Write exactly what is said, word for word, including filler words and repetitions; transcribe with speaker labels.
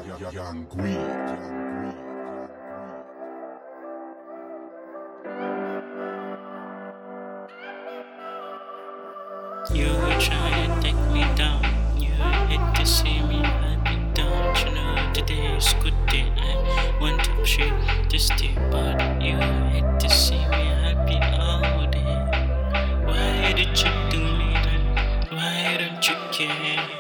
Speaker 1: Young Greed.
Speaker 2: You try to take me down. You hate to see me happy, don't you know today is good day. I want to treat this day, but you hate to see me happy all day. Why did you do me that? Why don't you care?